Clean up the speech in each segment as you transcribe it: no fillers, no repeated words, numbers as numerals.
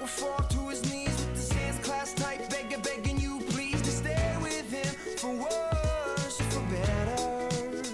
will fall to his knees with this dance class type begging you please to stay with him for worse or for better.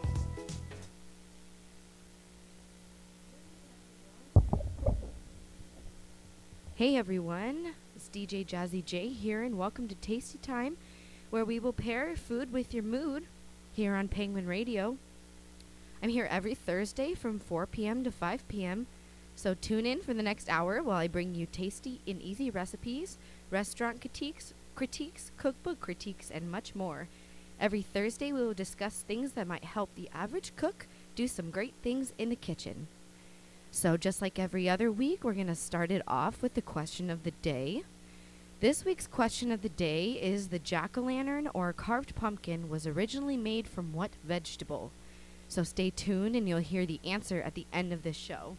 Hey everyone, it's DJ Jazzy J here, and welcome to Tasty Time, where we will pair food with your mood here on Penguin Radio. I'm here every Thursday from 4 p.m. to 5 p.m., so tune in for the next hour while I bring you tasty and easy recipes, restaurant critiques, cookbook critiques, and much more. Every Thursday we will discuss things that might help the average cook do some great things in the kitchen. So just like every other week, we're going to start it off with the question of the day. This week's question of the day is the jack-o'-lantern or carved pumpkin was originally made from what vegetable? So stay tuned and you'll hear the answer at the end of this show.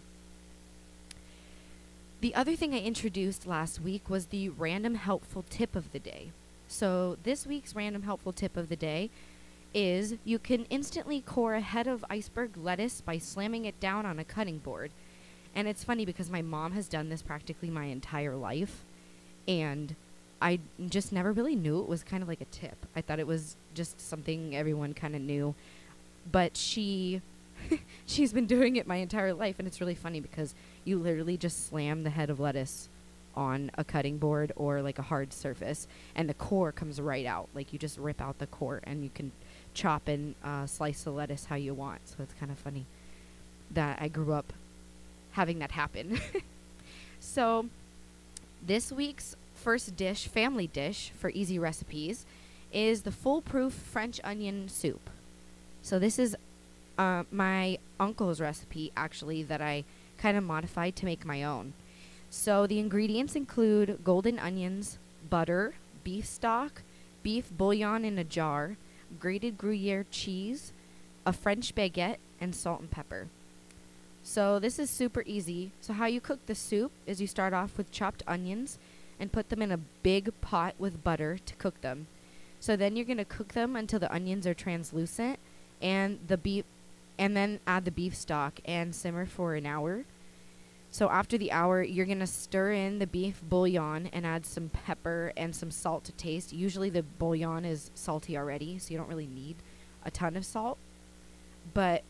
The other thing I introduced last week was the random helpful tip of the day. So this week's random helpful tip of the day is you can instantly core a head of iceberg lettuce by slamming it down on a cutting board. And it's funny because my mom has done this practically my entire life, and I just never really knew it was kind of like a tip. I thought it was just something everyone kind of knew, but she's been doing it my entire life, and it's really funny because you literally just slam the head of lettuce on a cutting board or like a hard surface, and the core comes right out. Like you just rip out the core, and you can chop and slice the lettuce how you want. So it's kind of funny that I grew up having that happen. So this week's first dish, family dish for easy recipes, is the foolproof French onion soup. So this is my uncle's recipe, actually, that I kind of modified to make my own. So the ingredients include golden onions, butter, beef stock, beef bouillon in a jar, grated Gruyere cheese, a French baguette, and salt and pepper. So this is super easy. So how you cook the soup is you start off with chopped onions and put them in a big pot with butter to cook them. So then you're going to cook them until the onions are translucent, and then add the beef stock and simmer for an hour. So after the hour, you're going to stir in the beef bouillon and add some pepper and some salt to taste. Usually the bouillon is salty already, so you don't really need a ton of salt. But,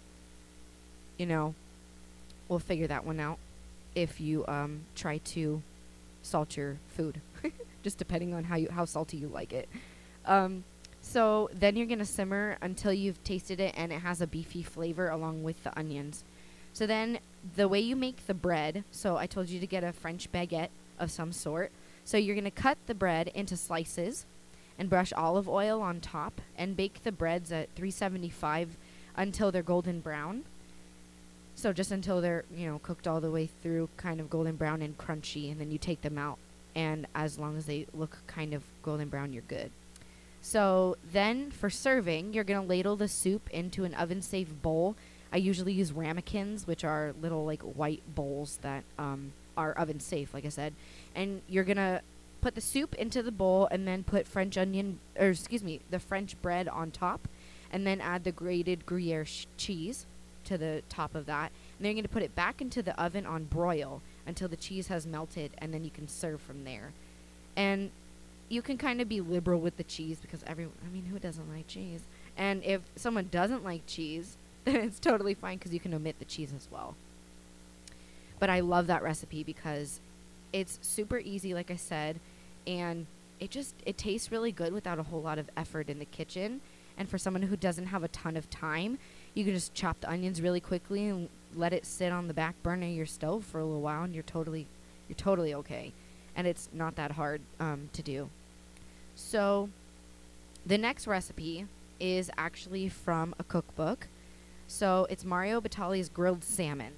we'll figure that one out if you try to salt your food, just depending on how salty you like it. So then you're going to simmer until you've tasted it and it has a beefy flavor along with the onions. So then the way you make the bread, so I told you to get a French baguette of some sort. So you're going to cut the bread into slices and brush olive oil on top and bake the breads at 375 until they're golden brown. So just until they're, cooked all the way through, kind of golden brown and crunchy, and then you take them out. And as long as they look kind of golden brown, you're good. So then for serving, you're going to ladle the soup into an oven-safe bowl. I usually use ramekins, which are little like white bowls that are oven safe, like I said. And you're going to put the soup into the bowl and then put the French bread on top, and then add the grated Gruyere cheese to the top of that. And then you're going to put it back into the oven on broil until the cheese has melted, and then you can serve from there. And you can kind of be liberal with the cheese because who doesn't like cheese? And if someone doesn't like cheese, then it's totally fine because you can omit the cheese as well. But I love that recipe because it's super easy, like I said, and it tastes really good without a whole lot of effort in the kitchen. And for someone who doesn't have a ton of time, you can just chop the onions really quickly and let it sit on the back burner of your stove for a little while, and you're totally okay. And it's not that hard to do. So the next recipe is actually from a cookbook. So it's Mario Batali's grilled salmon.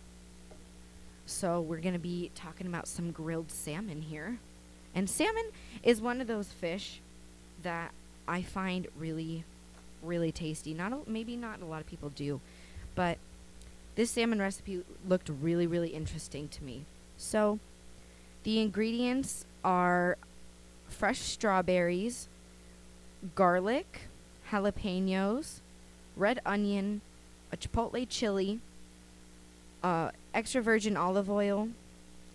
So we're going to be talking about some grilled salmon here. And salmon is one of those fish that I find really, really tasty. Maybe not a lot of people do, but this salmon recipe looked really, really interesting to me. So the ingredients are fresh strawberries, garlic, jalapenos, red onion, a chipotle chili, extra virgin olive oil,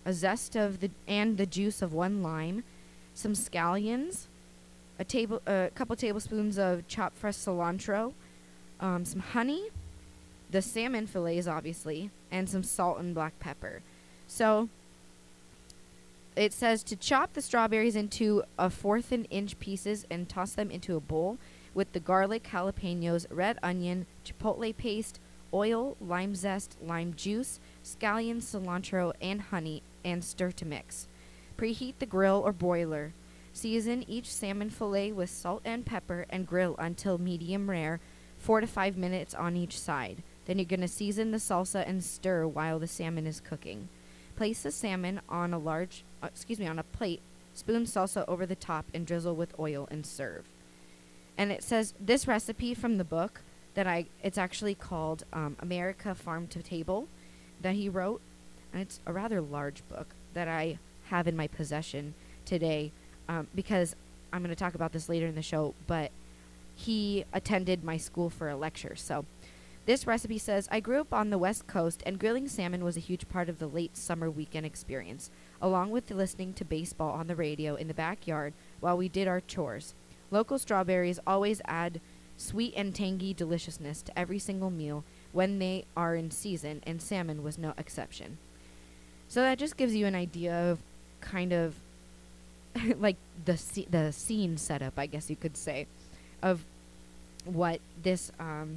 a zest of the juice of 1 lime, some scallions, a couple tablespoons of chopped fresh cilantro, some honey, the salmon fillets obviously, and some salt and black pepper. So it says to chop the strawberries into 1/4 inch pieces and toss them into a bowl with the garlic, jalapenos, red onion, chipotle paste, oil, lime zest, lime juice, scallions, cilantro, and honey, and stir to mix. Preheat the grill or broiler. Season each salmon fillet with salt and pepper and grill until medium rare, 4 to 5 minutes on each side. Then you're going to season the salsa and stir while the salmon is cooking. Place the salmon on a plate, spoon salsa over the top, and drizzle with oil and serve. And it says this recipe from the book it's actually called America Farm to Table that he wrote, and it's a rather large book that I have in my possession today because I'm going to talk about this later in the show, but he attended my school for a lecture. So this recipe says, I grew up on the West Coast, and grilling salmon was a huge part of the late summer weekend experience, along with listening to baseball on the radio in the backyard while we did our chores. Local strawberries always add sweet and tangy deliciousness to every single meal when they are in season, and salmon was no exception. So that just gives you an idea of kind of like the scene setup, I guess you could say, of what this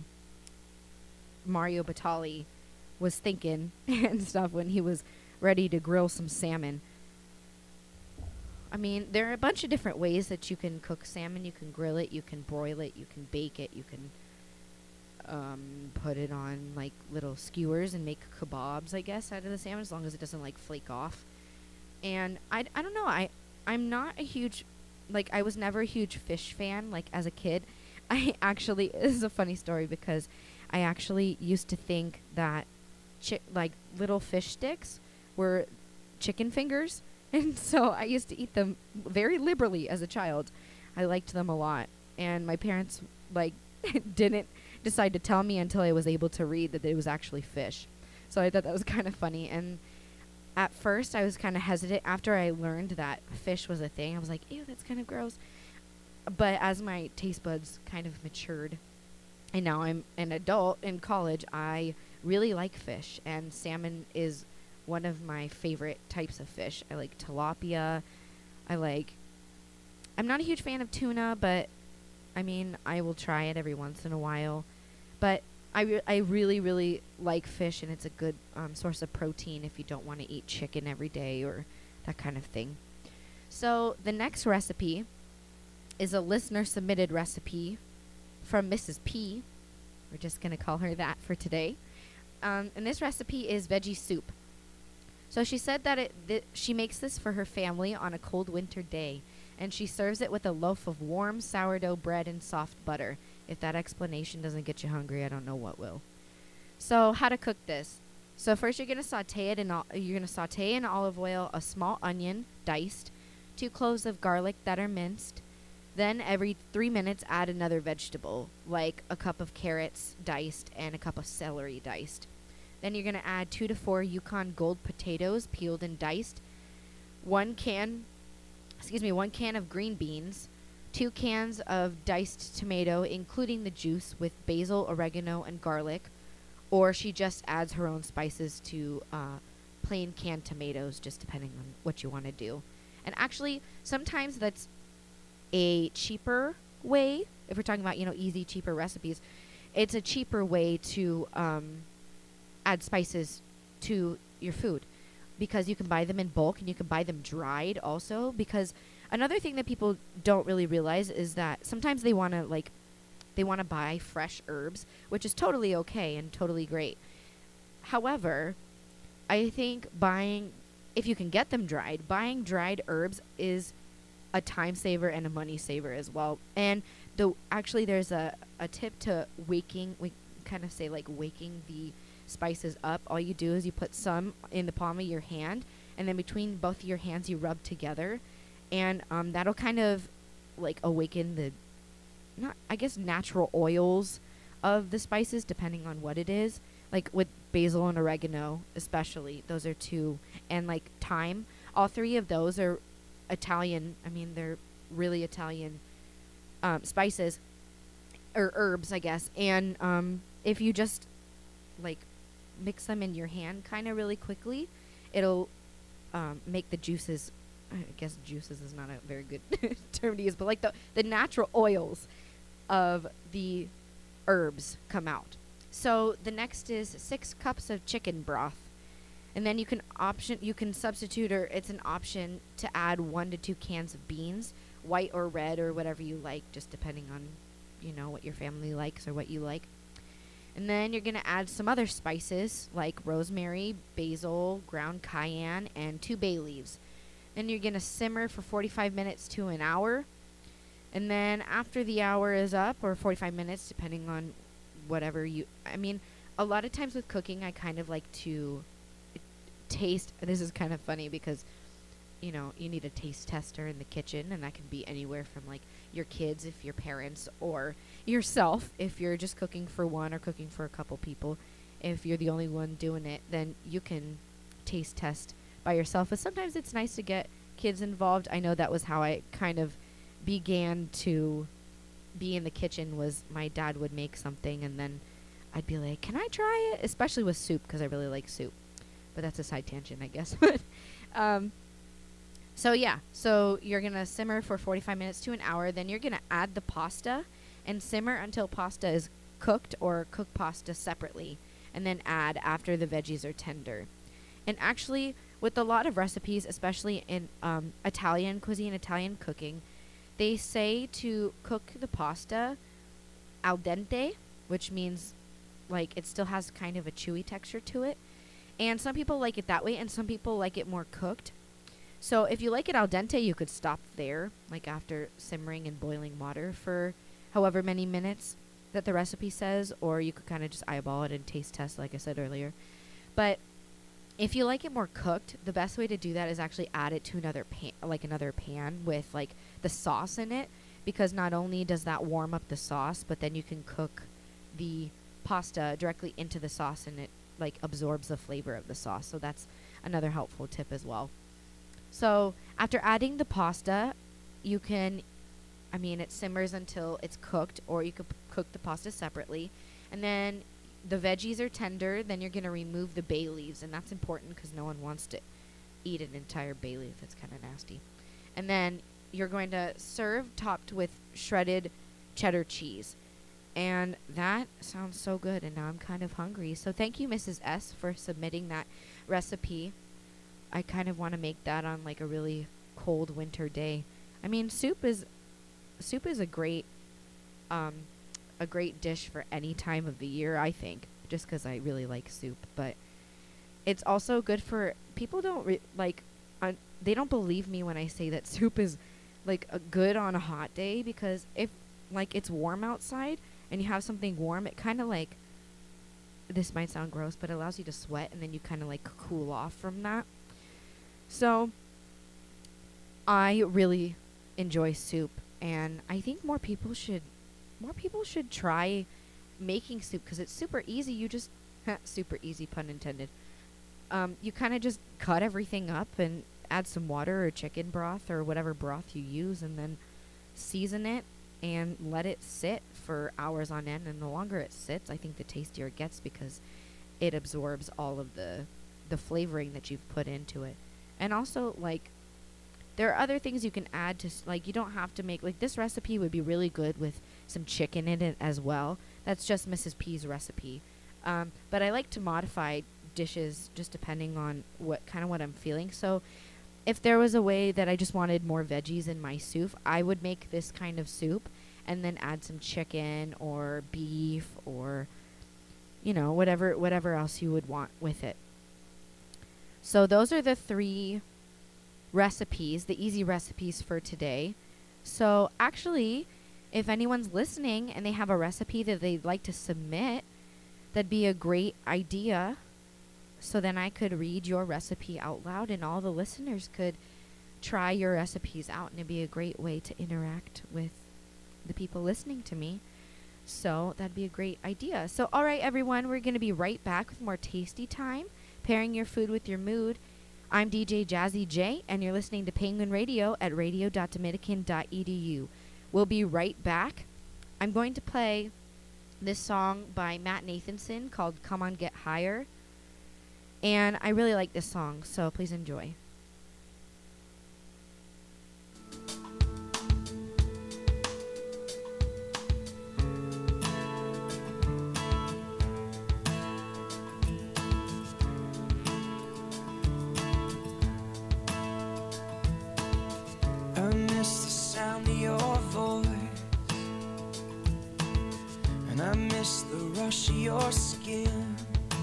Mario Batali was thinking and stuff when he was ready to grill some salmon. I mean, there are a bunch of different ways that you can cook salmon. You can grill it, you can broil it, you can bake it, you can put it on like little skewers and make kebabs, I guess, out of the salmon, as long as it doesn't like flake off. And I don't know, I'm not a huge, like, I was never a huge fish fan, like, as a kid. I actually, this is a funny story because I actually used to think that like little fish sticks were chicken fingers. And so I used to eat them very liberally as a child. I liked them a lot. And my parents, like, didn't decide to tell me until I was able to read that it was actually fish. So I thought that was kind of funny. And at first I was kind of hesitant. After I learned that fish was a thing, I was like, ew, that's kind of gross. But as my taste buds kind of matured, and now I'm an adult in college, I really like fish. And salmon is one of my favorite types of fish. I like tilapia. I'm not a huge fan of tuna, but I mean, I will try it every once in a while. But I really, really like fish, and it's a good source of protein if you don't want to eat chicken every day or that kind of thing. So the next recipe is a listener-submitted recipe from Mrs. P. We're just going to call her that for today. And this recipe is veggie soup. So she said that she makes this for her family on a cold winter day, and she serves it with a loaf of warm sourdough bread and soft butter. If that explanation doesn't get you hungry, I don't know what will. So how to cook this? So first you're going to saute it in olive oil, a small onion diced, 2 cloves of garlic that are minced. Then every 3 minutes add another vegetable, like a cup of carrots diced and a cup of celery diced. Then you're going to add 2 to 4 Yukon Gold potatoes peeled and diced, 1 can of green beans, 2 cans of diced tomato, including the juice, with basil, oregano, and garlic. Or she just adds her own spices to plain canned tomatoes, just depending on what you want to do. And actually, sometimes that's a cheaper way. If we're talking about, easy, cheaper recipes, it's a cheaper way to add spices to your food, because you can buy them in bulk and you can buy them dried also. Because another thing that people don't really realize is that sometimes they want to buy fresh herbs, which is totally okay and totally great. However, I think if you can get them dried, buying dried herbs is a time saver and a money saver as well. And there's a tip to waking the spices up. All you do is you put some in the palm of your hand, and then between both of your hands you rub together, and that'll kind of like awaken the natural oils of the spices, depending on what it is. like with basil and oregano, especially. Those are two, and like thyme. All three of those are Italian. I mean, they're really Italian spices or herbs, I guess. And if you just like mix them in your hand kind of really quickly, it'll make the juices. I guess juices is not a very good term to use, but like the natural oils of the herbs come out. So the next is 6 cups of chicken broth. And then you can substitute, or it's an option to add 1 to 2 cans of beans, white or red or whatever you like, just depending on, what your family likes or what you like. And then you're going to add some other spices like rosemary, basil, ground cayenne, and 2 bay leaves. Then you're going to simmer for 45 minutes to an hour. And then after the hour is up, or 45 minutes, depending on whatever a lot of times with cooking, I kind of like to taste. This is kind of funny because, you need a taste tester in the kitchen, and that can be anywhere from like your kids, if you're parents, or yourself, if you're just cooking for one or cooking for a couple people. If you're the only one doing it, then you can taste test by yourself. But sometimes it's nice to get kids involved. I know that was how I kind of began to be in the kitchen, was my dad would make something and then I'd be like, can I try it? Especially with soup, because I really like soup. But that's a side tangent, I guess. So you're going to simmer for 45 minutes to an hour. Then you're going to add the pasta and simmer until pasta is cooked, or cook pasta separately, and then add after the veggies are tender. And actually, with a lot of recipes, especially in Italian cuisine, Italian cooking, they say to cook the pasta al dente, which means like it still has kind of a chewy texture to it. And some people like it that way, and some people like it more cooked. So if you like it al dente, you could stop there, like after simmering and boiling water for however many minutes that the recipe says, or you could kind of just eyeball it and taste test, like I said earlier. But if you like it more cooked, the best way to do that is actually add it to another pan with like the sauce in it, because not only does that warm up the sauce, but then you can cook the pasta directly into the sauce, and it like absorbs the flavor of the sauce. So that's another helpful tip as well. So after adding the pasta, you can, it simmers until it's cooked, or you could cook the pasta separately. And then the veggies are tender, then you're going to remove the bay leaves, and that's important because no one wants to eat an entire bay leaf. That's kind of nasty. And then you're going to serve topped with shredded cheddar cheese. And that sounds so good, and now I'm kind of hungry. So thank you, Mrs. S., for submitting that recipe. I kind of want to make that on like a really cold winter day. Soup is a great dish for any time of the year, I think, just because I really like soup. But it's also good for people. They don't believe me when I say that soup is like good on a hot day, because if like it's warm outside and you have something warm, it kind of like, this might sound gross, but it allows you to sweat, and then you kind of like cool off from that. So I really enjoy soup, and I think more people should try making soup, because it's super easy. You just super easy, pun intended. You kind of just cut everything up and add some water or chicken broth or whatever broth you use, and then season it and let it sit for hours on end. And the longer it sits, I think the tastier it gets, because it absorbs all of the flavoring that you've put into it. And also, like, there are other things you can add to, like, you don't have to make, like, this recipe would be really good with some chicken in it as well. That's just Mrs. P's recipe. But I like to modify dishes just depending on what I'm feeling. So if there was a way that I just wanted more veggies in my soup, I would make this kind of soup and then add some chicken or beef or, whatever else you would want with it. So those are the 3 recipes, the easy recipes for today. So actually, if anyone's listening and they have a recipe that they'd like to submit, that'd be a great idea. So then I could read your recipe out loud, and all the listeners could try your recipes out, and it'd be a great way to interact with the people listening to me. So that'd be a great idea. So, all right, everyone, we're going to be right back with more Tasty Time, pairing your food with your mood. I'm DJ Jazzy J, and you're listening to Penguin Radio at radio.dominican.edu. We'll be right back. I'm going to play this song by Matt Nathanson called Come On Get Higher. And I really like this song, so please enjoy. I miss the sound of your voice, and I miss the rush of your skin,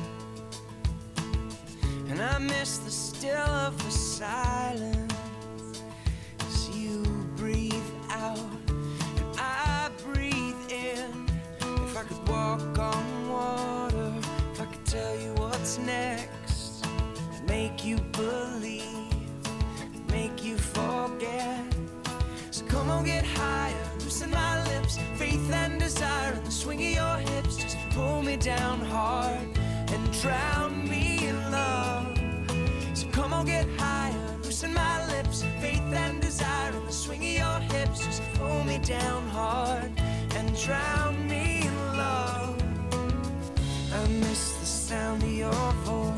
and I miss the still of the silence as you breathe out and I breathe in. If I could walk on water, if I could tell you what's next, I'd make you believe, make you forget. So come on, get higher, loosen my lips, faith and desire in the swing of your hips. Just pull me down hard and drown me in love. So come on, get higher, loosen my lips, faith and desire in the swing of your hips. Just pull me down hard and drown me in love. I miss the sound of your voice,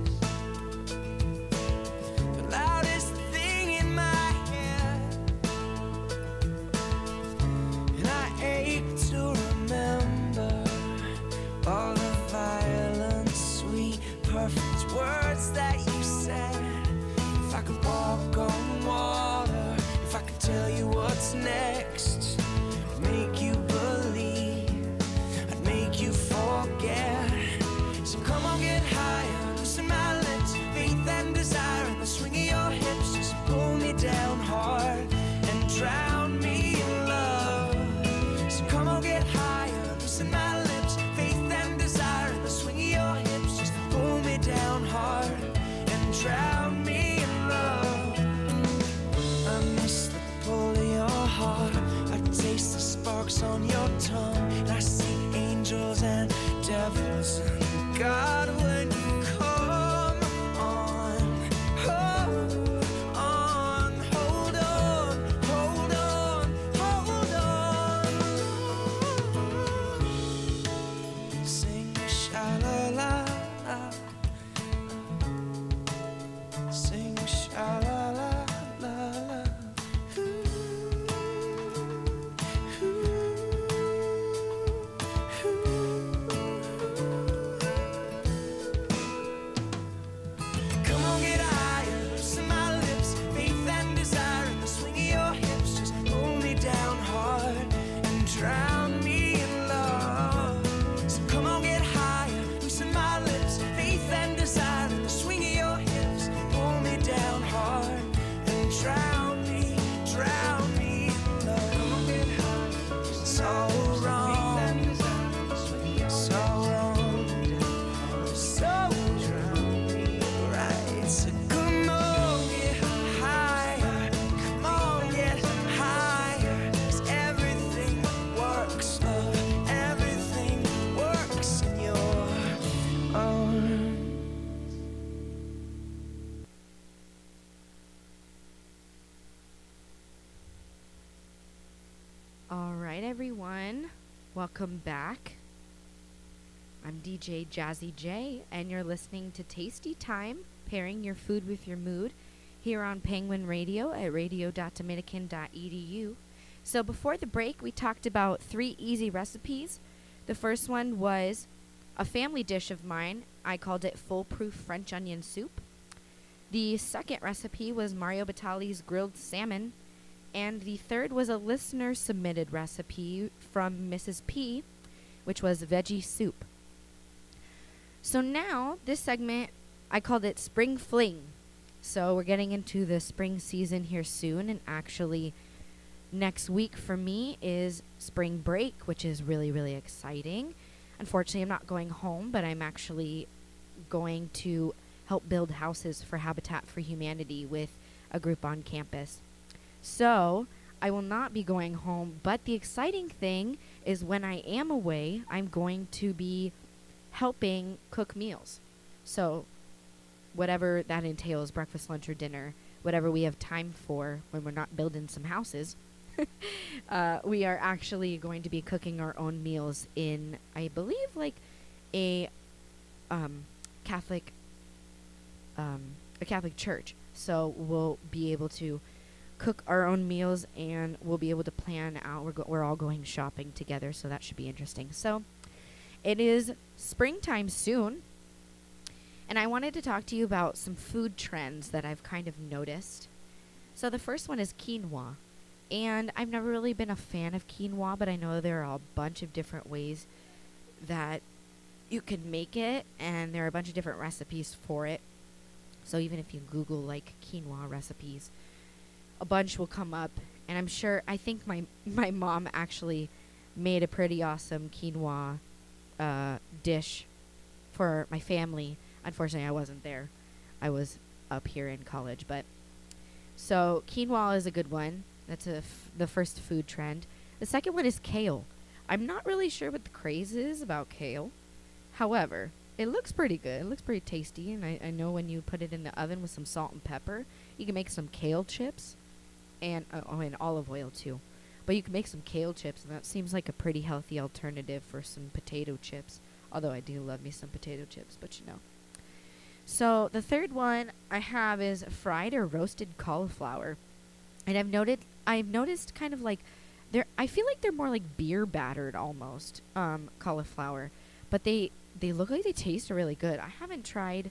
loudest thing in my head, and I ache to remember all the violent, sweet, perfect words that you said. If I could walk on water, if I could tell you what's next, I'd make you believe, I'd make you forget. So come on, get higher, loosen my lips, faith and desire in the swing of your hips. Just pull me down hard and drown me in love. So come on, get higher, loosen my lips, faith and desire in the swing of your hips. Just pull me down hard and drown me in love. I miss the pull of your heart, I taste the sparks on your tongue, and I see angels and devils and God when you come on. Hold on, hold on, hold on, hold on. Sing sha-la-la, sing sha-la-la-la-la. Come on, get higher, loosen my lips, faith and desire in the swing of your hips. Just pull me down hard and drown me in love. So come on, get higher, loosen my lips, faith and desire in the swing of your hips. Pull me down hard and drown me in love. Come on, get higher, so wrong, so wrong, so right. So come on, get higher, come on, get higher. 'Cause everything works, love, everything works in your arms. All right, everyone. Welcome back. I'm DJ Jazzy J, and you're listening to Tasty Time, pairing your food with your mood, here on Penguin Radio at radio.dominican.edu. So before the break, we talked about 3 easy recipes. The first one was a family dish of mine. I called it Foolproof French Onion Soup. The second recipe was Mario Batali's grilled salmon. And the third was a listener-submitted recipe from Mrs. P, which was veggie soup. So now, this segment, I called it Spring Fling. So we're getting into the spring season here soon, and actually next week for me is spring break, which is really, really exciting. Unfortunately, I'm not going home, but I'm actually going to help build houses for Habitat for Humanity with a group on campus. So I will not be going home. But the exciting thing is when I am away, I'm going to be helping cook meals. So whatever that entails, breakfast, lunch, or dinner, whatever we have time for when we're not building some houses, we are actually going to be cooking our own meals in, I believe, like a Catholic church. So we'll be able to cook our own meals, and we'll be able to plan out. We're all going shopping together, so that should be interesting. So it is springtime soon, and I wanted to talk to you about some food trends that I've kind of noticed. So the first one is quinoa. And I've never really been a fan of quinoa, but I know there are a bunch of different ways that you can make it, and there are a bunch of different recipes for it. So even if you Google, like, quinoa recipes, a bunch will come up. And I think my mom actually made a pretty awesome quinoa dish for my family. Unfortunately, I wasn't there. I was up here in college. But so quinoa is a good one. That's the first food trend. The second one is kale. I'm not really sure what the craze is about kale. However, it looks pretty good. It looks pretty tasty. And I know when you put it in the oven with some salt and pepper, you can make some kale chips. And olive oil too. But you can make some kale chips, and that seems like a pretty healthy alternative for some potato chips. Although I do love me some potato chips, but you know. So the third one I have is fried or roasted cauliflower. And I've noticed kind of like I feel like they're more like beer battered almost, cauliflower. But they look like they taste really good. I haven't tried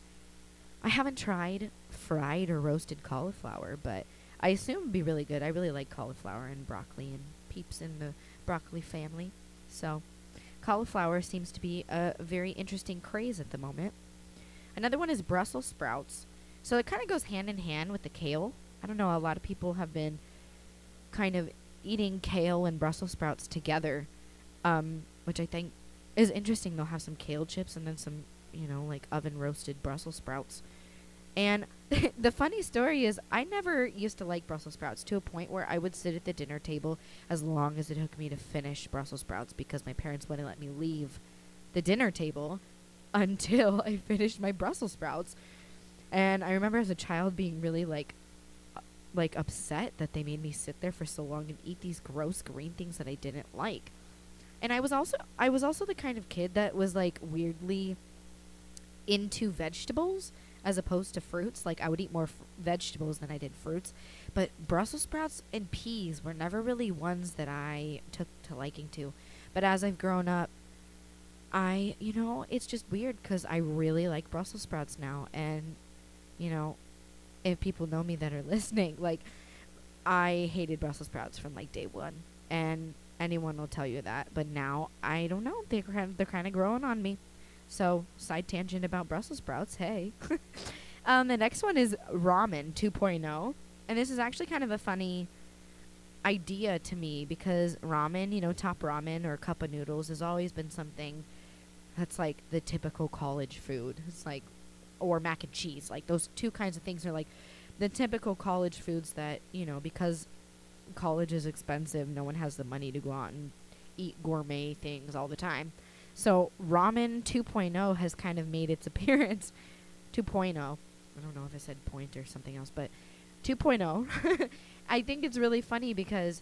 fried or roasted cauliflower, but I assume it'd be really good. I really like cauliflower and broccoli and peeps in the broccoli family. So cauliflower seems to be a very interesting craze at the moment. Another one is Brussels sprouts. So it kind of goes hand in hand with the kale. I don't know, a lot of people have been kind of eating kale and Brussels sprouts together, which I think is interesting. They'll have some kale chips and then some, like oven roasted Brussels sprouts. And the funny story is I never used to like Brussels sprouts to a point where I would sit at the dinner table as long as it took me to finish Brussels sprouts because my parents wouldn't let me leave the dinner table until I finished my Brussels sprouts. And I remember as a child being really like upset that they made me sit there for so long and eat these gross green things that I didn't like. And I was also the kind of kid that was like weirdly into vegetables as opposed to fruits. Like I would eat more vegetables than I did fruits, but Brussels sprouts and peas were never really ones that I took to liking to. But as I've grown up, it's just weird because I really like Brussels sprouts now. And, if people know me that are listening, like I hated Brussels sprouts from like day one, and anyone will tell you that. But now I don't know, they're kind of growing on me. So side tangent about Brussels sprouts. Hey, the next one is ramen 2.0, and this is actually kind of a funny idea to me because ramen, top ramen or cup of noodles has always been something that's like the typical college food. It's like, or mac and cheese, like those two kinds of things are like the typical college foods that, because college is expensive, no one has the money to go out and eat gourmet things all the time. So ramen 2.0 has kind of made its appearance. 2.0. I don't know if I said point or something else, but 2.0. I think it's really funny because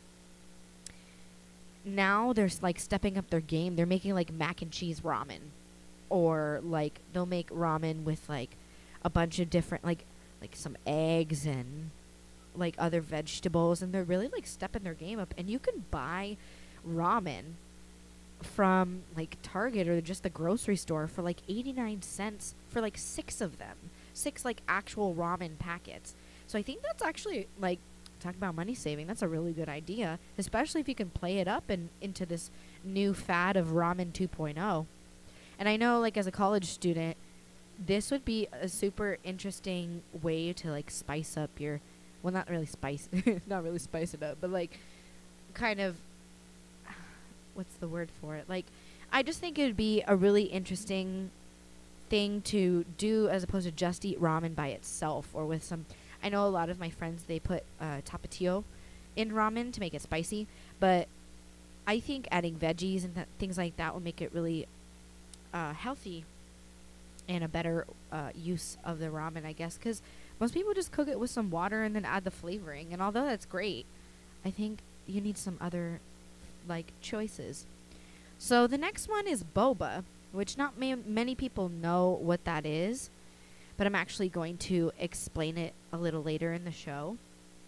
now they're like stepping up their game. They're making like mac and cheese ramen, or like they'll make ramen with like a bunch of different like some eggs and like other vegetables, and they're really like stepping their game up. And you can buy ramen from like Target or just the grocery store for like 89 cents for like 6 of them. 6 like actual ramen packets. So I think that's actually like, talk about money saving, that's a really good idea, especially if you can play it up and into this new fad of ramen 2.0. And I know like as a college student, this would be a super interesting way to like spice up your, well, not really spice it up, but like kind of, what's the word for it? Like, I just think it would be a really interesting thing to do as opposed to just eat ramen by itself or with some, I know a lot of my friends, they put tapatio in ramen to make it spicy, but I think adding veggies and things like that will make it really healthy and a better use of the ramen, I guess, because most people just cook it with some water and then add the flavoring. And although that's great, I think you need some other like choices. So the next one is boba, which not many people know what that is, but I'm actually going to explain it a little later in the show.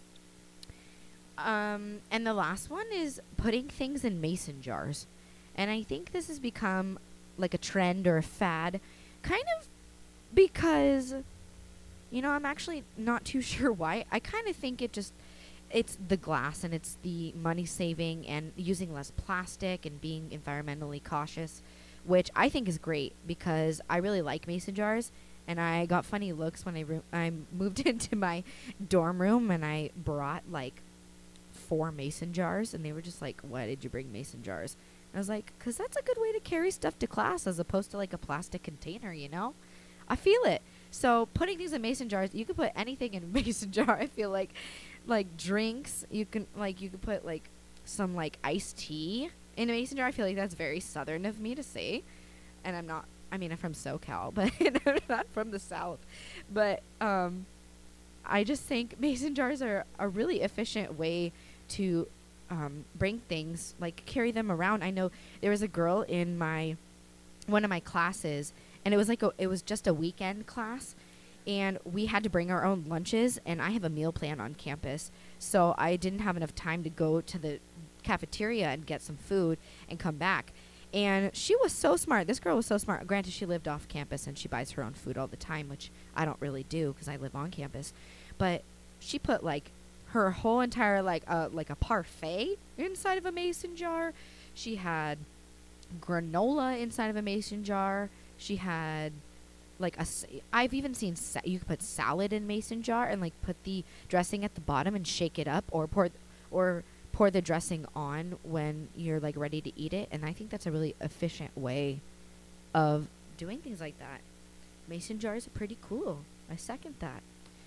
And the last one is putting things in mason jars. And I think this has become like a trend or a fad, kind of because, you know, I'm actually not too sure why. I kind of think it's the glass and it's the money saving and using less plastic and being environmentally cautious, which I think is great because I really like mason jars. And I got funny looks when I moved into my dorm room and I brought like 4 mason jars, and they were just like, "Why did you bring mason jars?" And I was like, "'Cause that's a good way to carry stuff to class as opposed to like a plastic container, you know?" I feel it. So putting things in mason jars, you could put anything in a mason jar. I feel like drinks, you can put like some like iced tea in a mason jar. I feel like that's very Southern of me to say, and I'm not. I mean, I'm from SoCal, but I'm not from the South. But I just think mason jars are a really efficient way to bring things, like carry them around. I know there was a girl in one of my classes, and it was just a weekend class, and we had to bring our own lunches, and I have a meal plan on campus, so I didn't have enough time to go to the cafeteria and get some food and come back. And she was so smart. This girl was so smart. Granted, she lived off campus and she buys her own food all the time, which I don't really do because I live on campus. But she put like her whole entire like a parfait inside of a mason jar. She had granola inside of a mason jar. She had like I've even seen you could put salad in mason jar and like put the dressing at the bottom and shake it up, or pour the dressing on when you're like ready to eat it. And I think that's a really efficient way of doing things like that. Mason jars are pretty cool. I second that.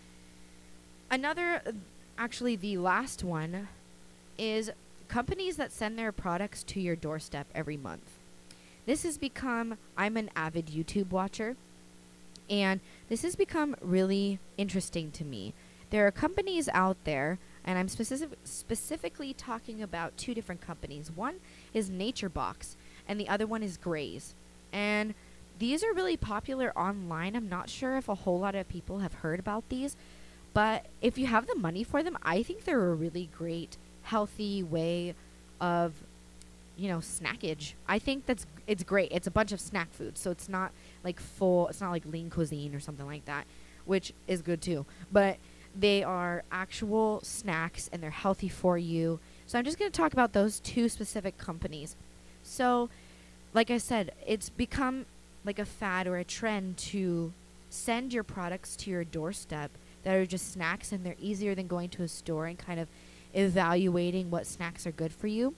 Actually the last one is companies that send their products to your doorstep every month. This has become, I'm an avid YouTube watcher, and this has become really interesting to me. There are companies out there, and I'm specifically talking about 2 different companies. One is NatureBox, and the other one is Graze. And these are really popular online. I'm not sure if a whole lot of people have heard about these, but if you have the money for them, I think they're a really great, healthy way of, you know, snackage. I think it's great. It's a bunch of snack food, so it's not like full. It's not like lean cuisine or something like that, which is good too. But they are actual snacks and they're healthy for you. So I'm just going to talk about those 2 specific companies. So, like I said, it's become like a fad or a trend to send your products to your doorstep that are just snacks, and they're easier than going to a store and kind of evaluating what snacks are good for you.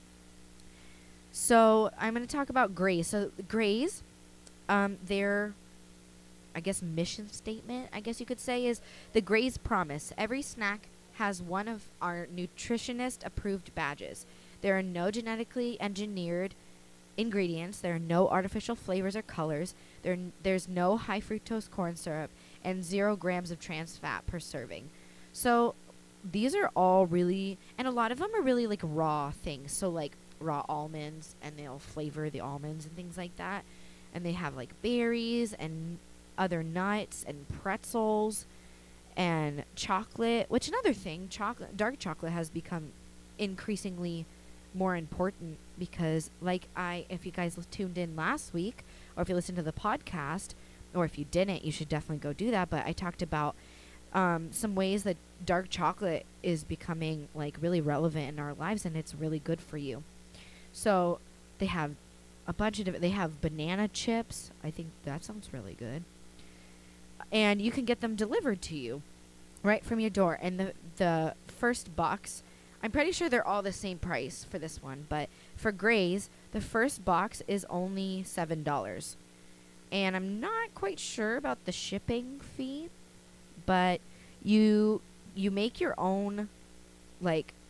So I'm going to talk about Graze. So Graze, their, I guess, mission statement, I guess you could say, is the Graze Promise. Every snack has one of our nutritionist approved badges. There are no genetically engineered ingredients. There are no artificial flavors or colors. There's no high fructose corn syrup and 0 grams of trans fat per serving. So these are all really, and a lot of them are really like raw things. So like raw almonds, and they'll flavor the almonds and things like that. And they have like berries and other nuts and pretzels and chocolate, which another thing, dark chocolate has become increasingly more important because if you guys tuned in last week, or if you listened to the podcast, or if you didn't, you should definitely go do that. But I talked about some ways that dark chocolate is becoming like really relevant in our lives, and it's really good for you. So they have a bunch of they have banana chips. I think that sounds really good. And you can get them delivered to you right from your door. And the first box, I'm pretty sure they're all the same price for this one, but for Graze, the first box is only $7. And I'm not quite sure about the shipping fee, but you make your own like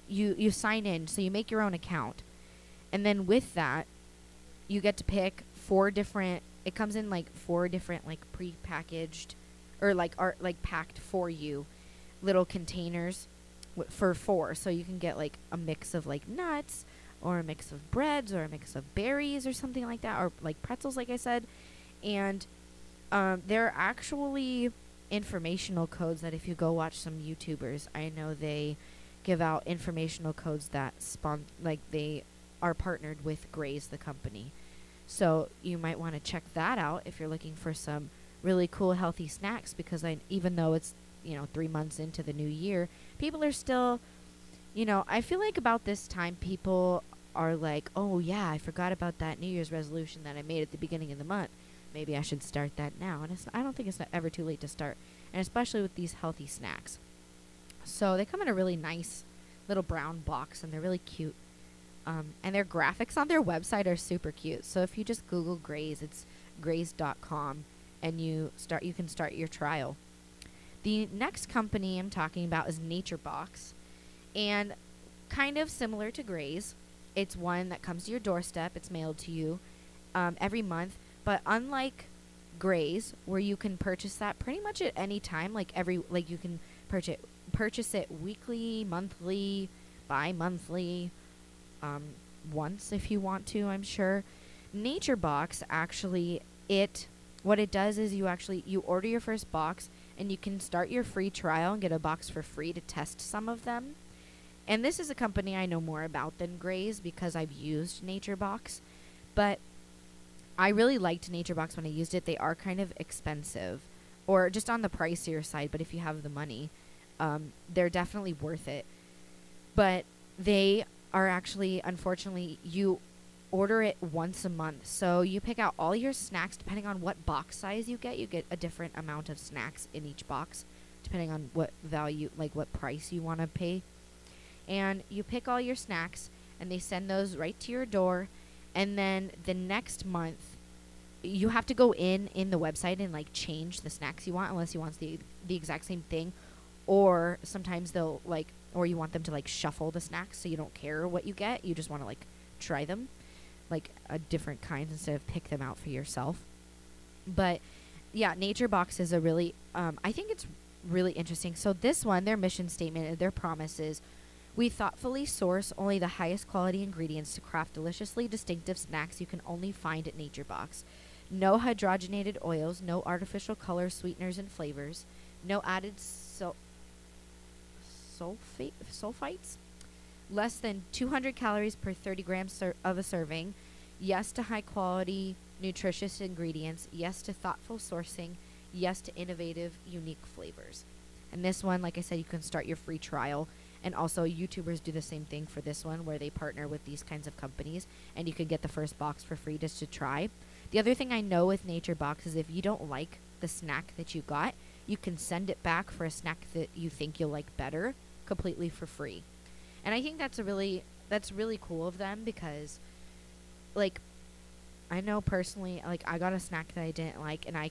you sign in, so you make your own account, and then with that, you get to pick 4 different. It comes in like 4 different like pre-packaged, or like are like packed for you, little containers for 4. So you can get like a mix of like nuts, or a mix of breads, or a mix of berries, or something like that, or like pretzels, like I said, and there are actually informational codes that if you go watch some YouTubers, I know they give out informational codes that like they are partnered with Graze, the company. So you might want to check that out if you're looking for some really cool healthy snacks, because even though it's 3 months into the new year, people are still, I feel like about this time people are like, oh yeah, I forgot about that New Year's resolution that I made at the beginning of the month. Maybe I should start that now. And I don't think it's ever too late to start, and especially with these healthy snacks. So they come in a really nice little brown box, and they're really cute. And their graphics on their website are super cute. So if you just Google Graze, it's graze.com, and you can start your trial. The next company I'm talking about is NatureBox, and kind of similar to Graze. It's one that comes to your doorstep. It's mailed to you every month. But unlike Graze, where you can purchase that pretty much at any time, you can purchase it weekly, monthly, bi-monthly, once if you want to, I'm sure. NatureBox actually, what it does is you order your first box, and you can start your free trial and get a box for free to test some of them. And this is a company I know more about than Graze because I've used NatureBox, but I really liked NatureBox when I used it. They are kind of expensive, or just on the pricier side, but if you have the money, they're definitely worth it. But they are actually, unfortunately, you order it once a month. So you pick out all your snacks. Depending on what box size you get a different amount of snacks in each box, depending on what value, like what price you want to pay. And you pick all your snacks, and they send those right to your door. And then the next month, you have to go in the website and like change the snacks you want, unless you want the exact same thing. Or sometimes they'll or you want them to like shuffle the snacks, so you don't care what you get. You just want to like try them, like different kinds, instead of pick them out for yourself. But yeah, NatureBox is a really, I think it's really interesting. So this one, their mission statement, their promise is, we thoughtfully source only the highest quality ingredients to craft deliciously distinctive snacks you can only find at NatureBox. No hydrogenated oils, no artificial colors, sweeteners, and flavors, no added sulfites, less than 200 calories per 30 grams of a serving, yes to high quality, nutritious ingredients, yes to thoughtful sourcing, yes to innovative, unique flavors. And this one, like I said, you can start your free trial. And also, YouTubers do the same thing for this one, where they partner with these kinds of companies, and you can get the first box for free just to try. The other thing I know with NatureBox is if you don't like the snack that you got, you can send it back for a snack that you think you'll like better, completely for free. And I think that's really cool of them, because, like, I know personally, like, I got a snack that I didn't like, and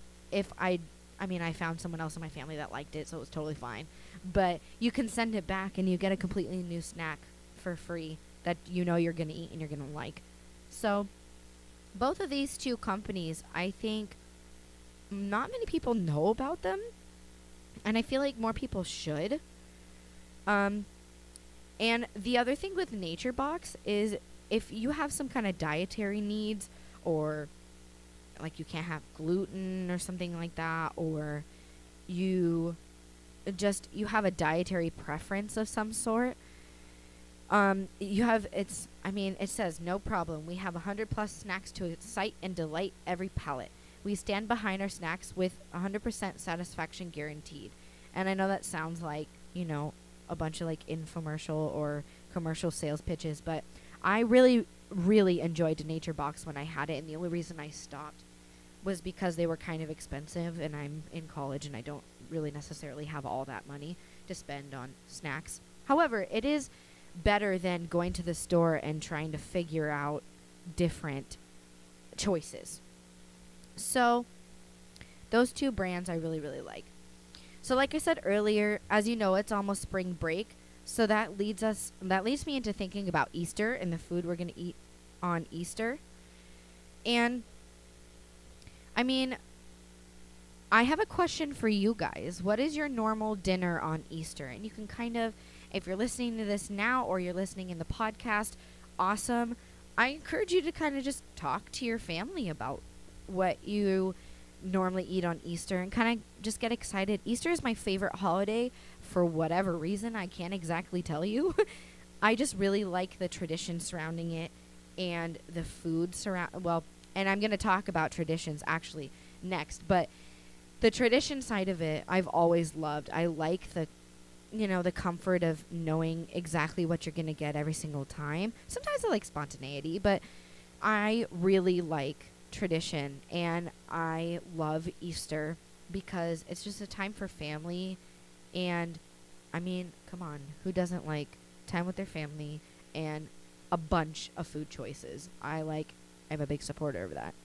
I found someone else in my family that liked it, so it was totally fine. But you can send it back, and you get a completely new snack for free that you know you're going to eat and you're going to like. So both of these two companies, I think not many people know about them, and I feel like more people should. And the other thing with NatureBox is if you have some kind of dietary needs, or like you can't have gluten or something like that, or you have a dietary preference of some sort, it says, no problem. We have 100 plus snacks to excite and delight every palate. We stand behind our snacks with 100% satisfaction guaranteed. And I know that sounds like, a bunch of like infomercial or commercial sales pitches, but I really, really enjoyed NatureBox when I had it. And the only reason I stopped was because they were kind of expensive, and I'm in college and I don't really necessarily have all that money to spend on snacks. However, it is better than going to the store and trying to figure out different choices. So those two brands I really, really like. So like I said earlier, as you know, it's almost spring break. So that leads me into thinking about Easter and the food we're going to eat on Easter. And I mean, I have a question for you guys. What is your normal dinner on Easter? And you can kind of, if you're listening to this now or you're listening in the podcast, awesome. I encourage you to kind of just talk to your family about what you normally eat on Easter and kind of just get excited. Easter is my favorite holiday for whatever reason. I can't exactly tell you. I just really like the tradition surrounding it and the food and I'm going to talk about traditions actually next, but the tradition side of it, I've always loved. I like the comfort of knowing exactly what you're going to get every single time. Sometimes I like spontaneity, but I really like tradition, and I love Easter because it's just a time for family. And I mean, come on, who doesn't like time with their family and a bunch of food choices? I'm a big supporter of that.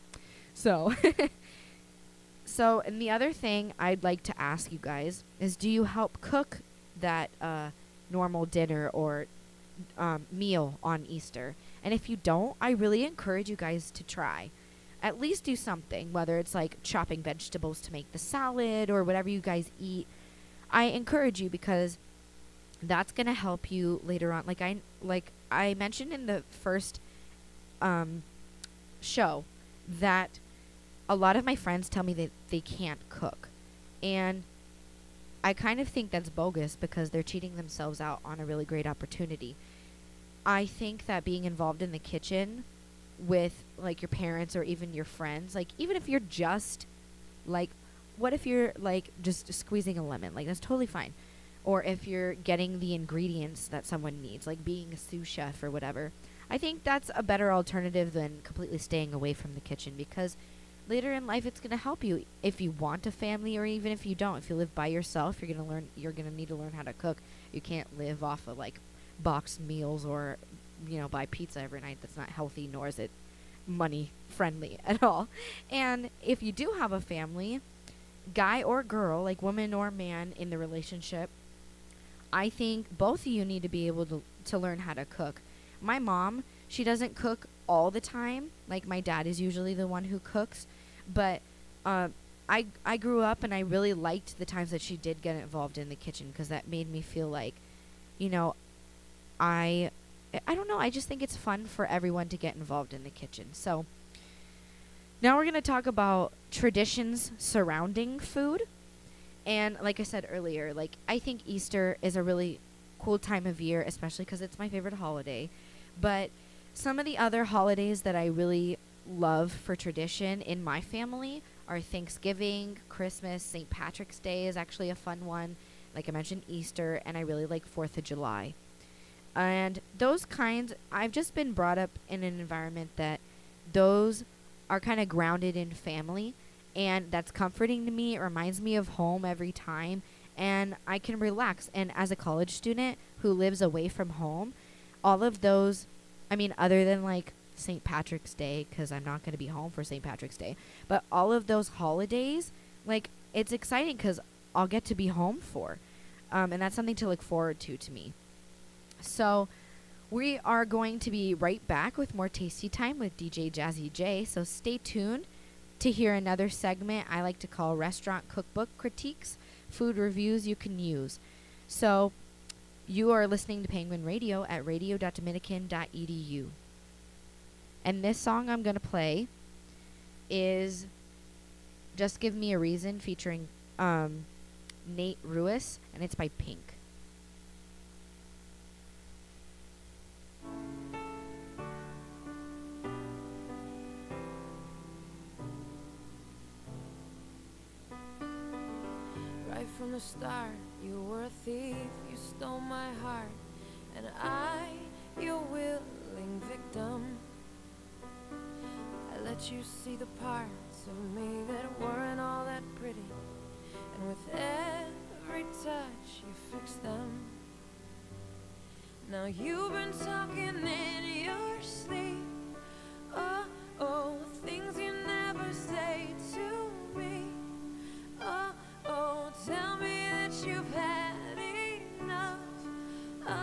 So, and the other thing I'd like to ask you guys is, do you help cook that normal dinner or meal on Easter? And if you don't, I really encourage you guys to try. At least do something, whether it's like chopping vegetables to make the salad or whatever you guys eat. I encourage you because that's going to help you later on. Like I mentioned in the first show that a lot of my friends tell me that they can't cook. And I kind of think that's bogus because they're cheating themselves out on a really great opportunity. I think that being involved in the kitchen with like your parents or even your friends, like even if you're just like, what if you're like just squeezing a lemon? Like that's totally fine. Or if you're getting the ingredients that someone needs, like being a sous chef or whatever. I think that's a better alternative than completely staying away from the kitchen, because later in life it's going to help you if you want a family, or even if you don't. If you live by yourself, you're going to need to learn how to cook. You can't live off of like boxed meals or buy pizza every night. That's not healthy, nor is it money friendly at all. And if you do have a family, guy or girl, like woman or man in the relationship, I think both of you need to be able to learn how to cook. My mom, she doesn't cook all the time. Like my dad is usually the one who cooks, but I grew up and I really liked the times that she did get involved in the kitchen, because that made me feel like, I don't know, I just think it's fun for everyone to get involved in the kitchen. So now we're going to talk about traditions surrounding food. And like I said earlier, like I think Easter is a really cool time of year, especially because it's my favorite holiday. But some of the other holidays that I really love for tradition in my family are Thanksgiving, Christmas, St. Patrick's Day is actually a fun one. Like I mentioned, Easter, and I really like 4th of July. And those kinds, I've just been brought up in an environment that those are kind of grounded in family, and that's comforting to me. It reminds me of home every time, and I can relax. And as a college student who lives away from home, all of those, I mean, other than like St. Patrick's Day, because I'm not going to be home for St. Patrick's Day, but all of those holidays, like, it's exciting because I'll get to be home for. And that's something to look forward to me. So we are going to be right back with more Tasty Time with DJ Jazzy J. So stay tuned to hear another segment I like to call Restaurant Cookbook Critiques, food reviews you can use. So you are listening to Penguin Radio at radio.dominican.edu. And this song I'm going to play is Just Give Me a Reason, featuring Nate Ruess, and it's by Pink. Right from the start, you were a thief, you stole my heart, and I, your willing victim. I let you see the parts of me that weren't all that pretty, and with every touch you fixed them. Now you've been talking in your sleep, oh, oh, things you never say to me. Oh, oh, tell me that you've had enough.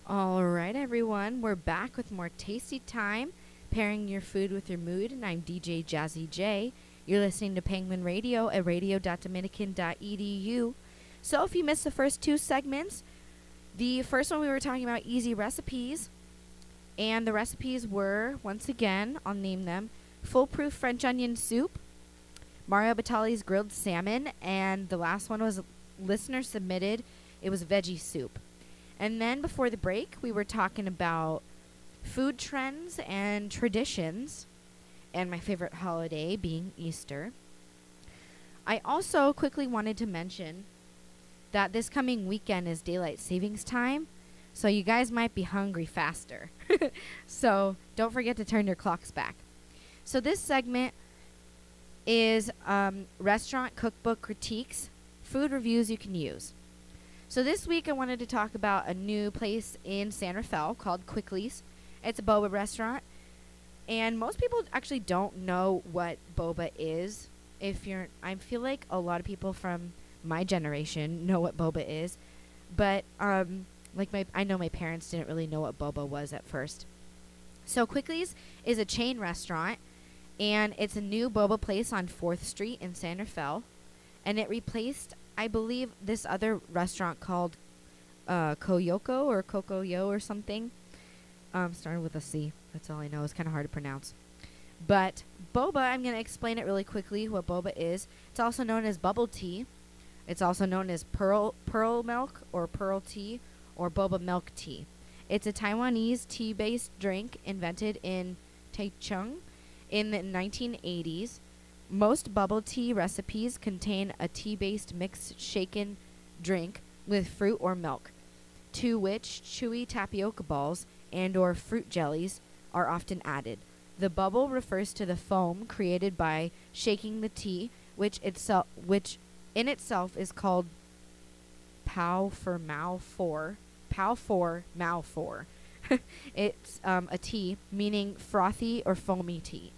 All right, everyone. We're back with more tasty time, pairing your food with your mood. And I'm DJ Jazzy J. You're listening to Penguin Radio at radio.dominican.edu. So if you missed the first two segments, the first one we were talking about easy recipes. And the recipes were, once again, I'll name them, foolproof French onion soup, Mario Batali's grilled salmon, and the last one was listener submitted. It was veggie soup. And then before the break, we were talking about food trends and traditions, and my favorite holiday being Easter. I also quickly wanted to mention that this coming weekend is daylight savings time, so you guys might be hungry faster. So don't forget to turn your clocks back. So this segment is restaurant cookbook critiques, food reviews you can use. So this week I wanted to talk about a new place in San Rafael called Quickly's. It's a boba restaurant, and most people actually don't know what boba is. I feel like a lot of people from my generation know what boba is, but I know my parents didn't really know what boba was at first. So Quickly's is a chain restaurant, and it's a new boba place on 4th Street in San Rafael, and it replaced, I believe, this other restaurant called Koyoko or Kokoyo or something. Starting with a C. That's all I know. It's kind of hard to pronounce. But boba, I'm going to explain it really quickly what boba is. It's also known as bubble tea. It's also known as pearl milk or pearl tea or boba milk tea. It's a Taiwanese tea-based drink invented in Taichung in the 1980s. Most bubble tea recipes contain a tea-based mixed shaken drink with fruit or milk, to which chewy tapioca balls and or fruit jellies are often added. The bubble refers to the foam created by shaking the tea, which in itself is called Pao for Mao 4. Pao for Mao 4. It's a tea meaning frothy or foamy tea.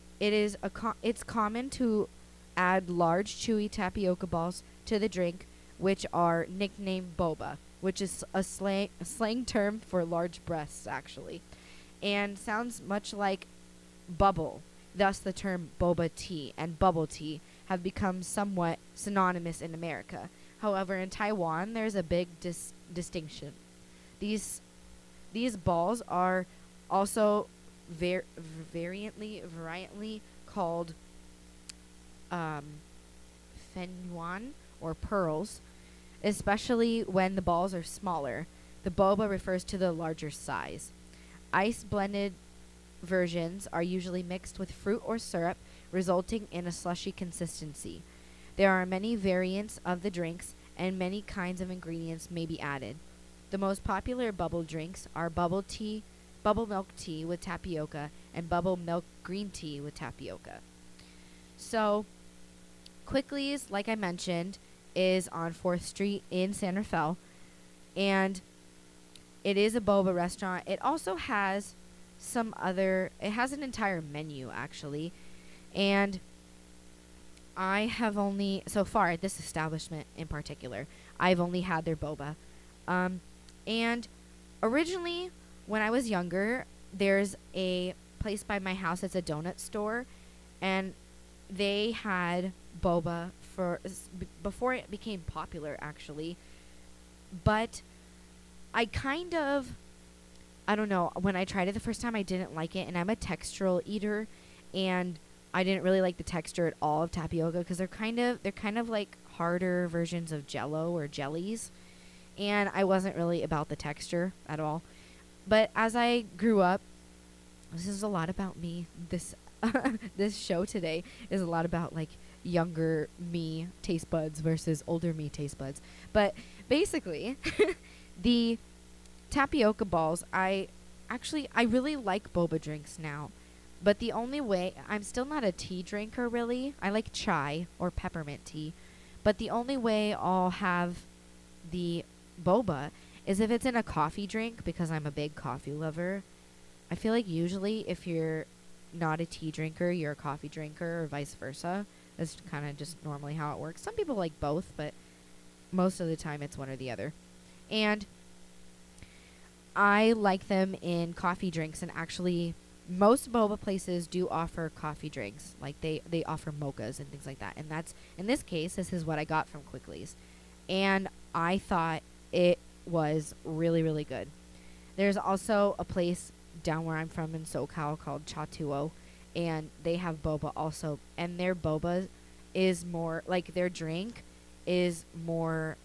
It's common to add large chewy tapioca balls to the drink, which are nicknamed boba, which is a slang term for large breasts, actually, and sounds much like bubble. Thus, the term boba tea and bubble tea have become somewhat synonymous in America. However, in Taiwan, there's a big distinction. These balls are also variantly called fenyuan or pearls, especially when the balls are smaller. The boba refers to the larger size. Ice blended versions are usually mixed with fruit or syrup, resulting in a slushy consistency. There are many variants of the drinks, and many kinds of ingredients may be added. The most popular bubble drinks are bubble milk tea with tapioca, and bubble milk green tea with tapioca. So, Quickly's, like I mentioned, is on 4th Street in San Rafael, and it is a boba restaurant. It also has it has an entire menu, actually, and I have only, so far at this establishment in particular, I've only had their boba. And originally, when I was younger, there's a place by my house that's a donut store, and they had boba before it became popular, actually. But I don't know, when I tried it the first time, I didn't like it, and I'm a textural eater, and I didn't really like the texture at all of tapioca, because they're kind of like harder versions of Jell-O or jellies, and I wasn't really about the texture at all. But as I grew up, this is a lot about me. This this show today is a lot about like younger me taste buds versus older me taste buds. But basically, the tapioca balls, I really like boba drinks now. But the only way, I'm still not a tea drinker really. I like chai or peppermint tea. But the only way I'll have the boba is if it's in a coffee drink, because I'm a big coffee lover. I feel like usually if you're not a tea drinker, you're a coffee drinker, or vice versa. That's kind of just normally how it works. Some people like both, but most of the time it's one or the other. And I like them in coffee drinks, and actually most boba places do offer coffee drinks. Like they offer mochas and things like that. And that's, in this case, this is what I got from Quickly's. And I thought it was really, really good. There's also a place down where I'm from in SoCal called Chatuo, and they have boba also. And their boba is more, like their drink is more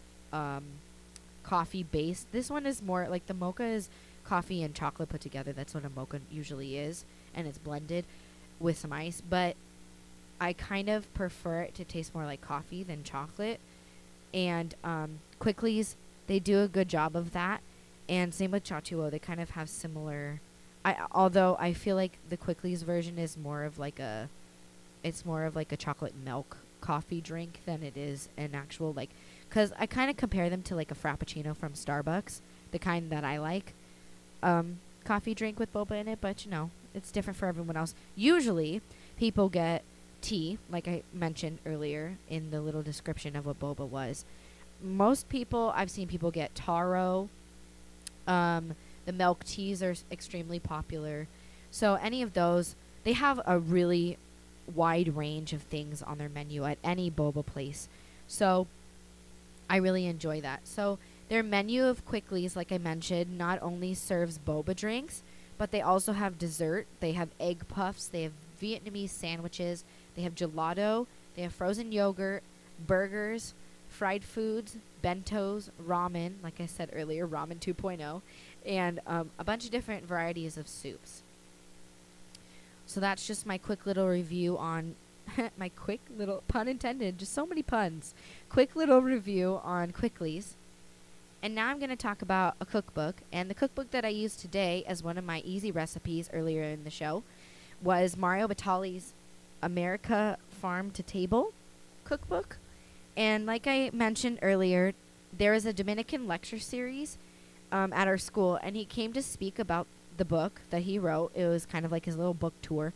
coffee based. This one is more like, the mocha is coffee and chocolate put together. That's what a mocha usually is, and it's blended with some ice. But I kind of prefer it to taste more like coffee than chocolate. And Quickly's, they do a good job of that. And same with Chachuo, they kind of have similar. Although I feel like the Quickly's version is more of like a, it's more of like a chocolate milk coffee drink than it is an actual, like, because I kind of compare them to like a Frappuccino from Starbucks, the kind that I like. Coffee drink with boba in it, but you know, it's different for everyone else. Usually, people get tea, like I mentioned earlier in the little description of what boba was. Most people, I've seen people get taro. The milk teas are extremely popular. So any of those, they have a really wide range of things on their menu at any boba place. So I really enjoy that. So their menu of Quickly's, like I mentioned, not only serves boba drinks, but they also have dessert. They have egg puffs. They have Vietnamese sandwiches. They have gelato. They have frozen yogurt, burgers, fried foods, bentos, ramen, like I said earlier, ramen 2.0, and a bunch of different varieties of soups. So that's just my quick little review on my quick little, pun intended, just so many puns, quick little review on Quickly's. And now I'm going to talk about a cookbook. And the cookbook that I used today as one of my easy recipes earlier in the show was Mario Batali's America Farm to Table cookbook. And like I mentioned earlier, there is a Dominican lecture series at our school, and he came to speak about the book that he wrote. It was kind of like his little book tour.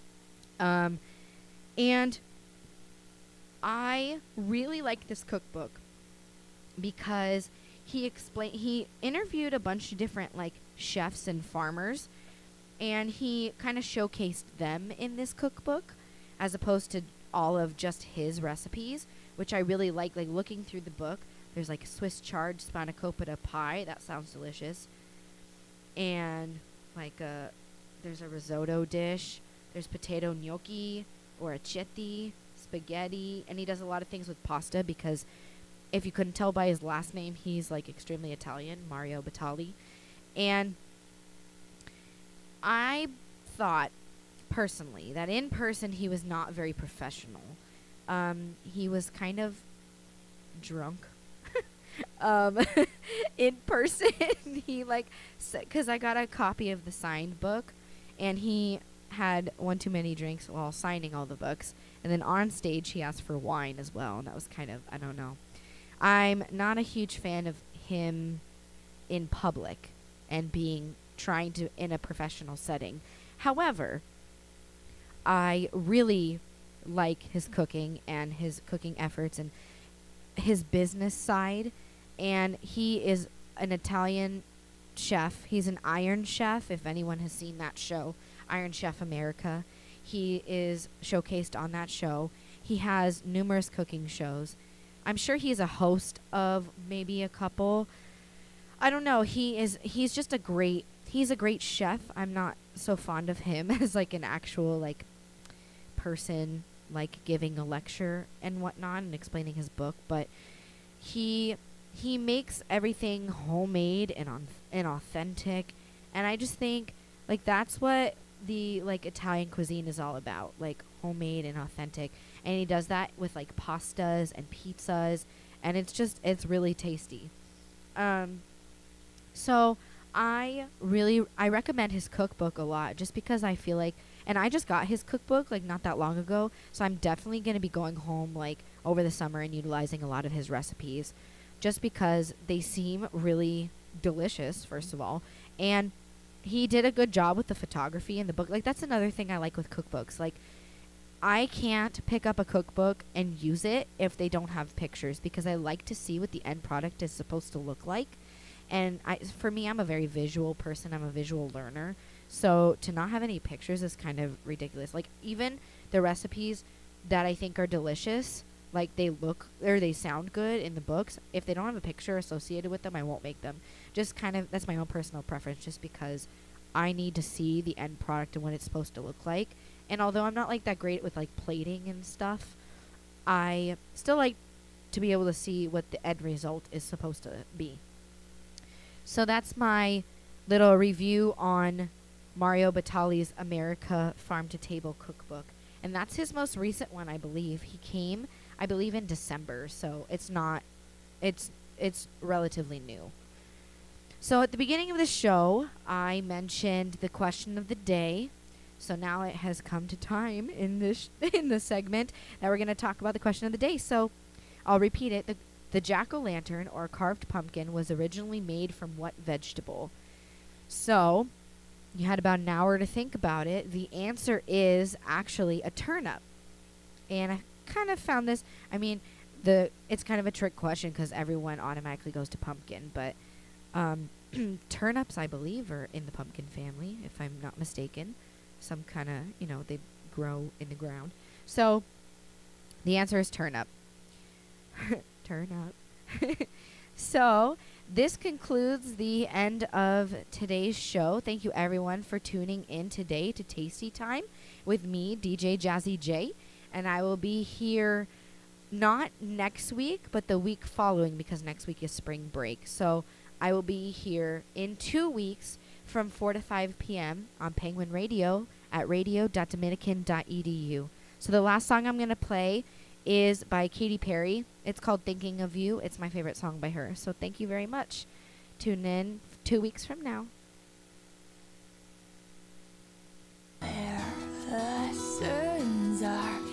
And I really like this cookbook because he interviewed a bunch of different like chefs and farmers, and he kind of showcased them in this cookbook as opposed to all of just his recipes, which I really like looking through the book. There's like Swiss chard spanakopita pie. That sounds delicious. And like there's a risotto dish. There's potato gnocchi or accetti, spaghetti. And he does a lot of things with pasta because if you couldn't tell by his last name, he's like extremely Italian, Mario Batali. And I thought personally that in person he was not very professional. He was kind of drunk. In person, he like, because I got a copy of the signed book, and he had one too many drinks while signing all the books. And then on stage, he asked for wine as well, and that was kind of, I don't know. I'm not a huge fan of him in public and trying to in a professional setting. However, I really like his cooking and his cooking efforts and his business side. And he is an Italian chef. He's an Iron Chef, if anyone has seen that show, Iron Chef America. He is showcased on that show. He has numerous cooking shows. I'm sure he's a host of maybe a couple. I don't know. He's just he's a great chef. I'm not so fond of him as like an actual like person, like giving a lecture and whatnot and explaining his book, but he makes everything homemade and authentic, and I just think like that's what the like Italian cuisine is all about, like homemade and authentic. And he does that with like pastas and pizzas, and it's really tasty. So I recommend his cookbook a lot, just because I feel like, and I just got his cookbook like not that long ago, so I'm definitely going to be going home like over the summer and utilizing a lot of his recipes, just because they seem really delicious, first of all. And he did a good job with the photography in the book. Like, that's another thing I like with cookbooks. Like, I can't pick up a cookbook and use it if they don't have pictures, because I like to see what the end product is supposed to look like. And for me, I'm a very visual person. I'm a visual learner. So to not have any pictures is kind of ridiculous. Like, even the recipes that I think are delicious, like they look or they sound good in the books, if they don't have a picture associated with them, I won't make them. Just kind of, that's my own personal preference, just because I need to see the end product and what it's supposed to look like. And although I'm not like that great with like plating and stuff, I still like to be able to see what the end result is supposed to be. So that's my little review on Mario Batali's America Farm to Table Cookbook. And that's his most recent one, I believe. He came, I believe, in December, so it's relatively new. So at the beginning of the show, I mentioned the question of the day. So now it has come to time in this in the segment that we're going to talk about the question of the day. So I'll repeat it. The jack-o'-lantern or carved pumpkin was originally made from what vegetable? So you had about an hour to think about it. The answer is actually a turnip. And I kind of found this, I mean, it's kind of a trick question because everyone automatically goes to pumpkin, but turnips, I believe, are in the pumpkin family, if I'm not mistaken. Some kind of, they grow in the ground. So the answer is turnip. Turnip. So this concludes the end of today's show. Thank you, everyone, for tuning in today to Tasty Time with me, DJ Jazzy J. And I will be here not next week, but the week following, because next week is spring break. So I will be here in 2 weeks from 4 to 5 p.m. on Penguin Radio at radio.dominican.edu. So the last song I'm going to play is by Katy Perry. It's called Thinking of You. It's my favorite song by her. So thank you very much. Tune in 2 weeks from now. Where the suns are